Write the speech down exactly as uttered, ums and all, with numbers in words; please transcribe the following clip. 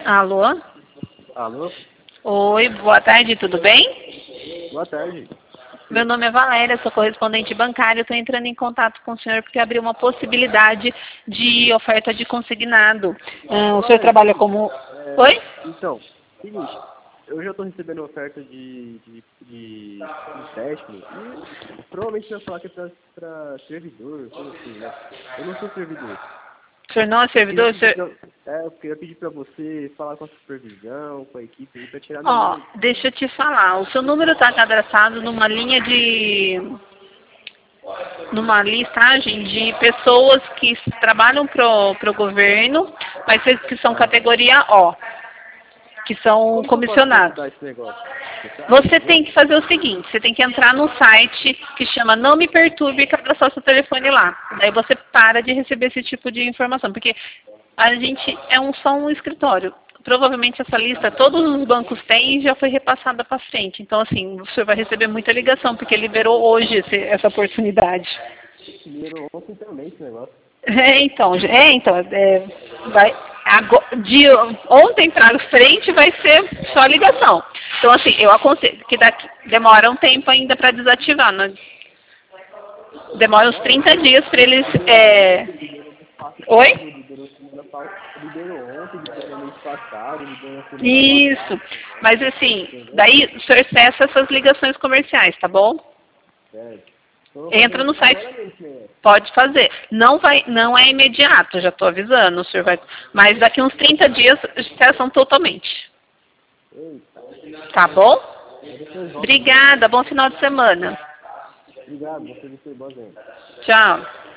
Alô? Alô? Oi, boa tarde, tudo bem? Boa tarde. Meu nome é Valéria, sou correspondente bancária. Estou entrando em contato com o senhor porque abriu uma possibilidade de oferta de consignado. Ah, o senhor Valéria, trabalha seguinte, como... é, Oi? então, seguinte, eu já estou recebendo oferta de, de, de empréstimo e provavelmente vai falar que é para servidor, coisa assim, né? Eu não sou servidor. O senhor não é Eu queria servidor? O pedir senhor... pra, é, eu queria pedir para você falar com a supervisão, com a equipe, para tirar meu Ó, número. deixa eu te falar. O seu número está cadastrado numa linha de... numa listagem de pessoas que trabalham pro, pro governo, mas que são Aham. categoria O, que são Como que eu posso comissionados. mudar esse negócio? Você sabe? Você tem que fazer o seguinte, você tem que entrar no site que chama Não Me Perturbe e cadastrar seu telefone lá. Daí você para de receber esse tipo de informação, porque a gente é um, só um escritório. Provavelmente essa lista todos os bancos têm e já foi repassada para frente. Então, assim, o senhor vai receber muita ligação, porque liberou hoje esse, essa oportunidade. Liberou ontem também esse negócio. É, então, é, então é, vai, ago- de ontem para frente vai ser só ligação. Então, assim, eu aconselho que daqui, demora um tempo ainda para desativar, né? Demora uns trinta dias para eles... É... Liberou mês Oi? passado, liberou semana passada, liberou ontem, liberou mês passado, liberou na semana Isso. passada. Mas, assim, Entendeu? daí o senhor cessa essas ligações comerciais, tá bom? Certo. Então eu vou fazer Entra no isso site. agora mesmo, né? Pode fazer. Não vai, não é imediato, já estou avisando, o senhor vai. Mas daqui uns trinta dias cessam totalmente. Eita. Tá bom? Aí depois volta de novo. Obrigada, bom final de semana. Obrigado, você me foi boa. Tchau.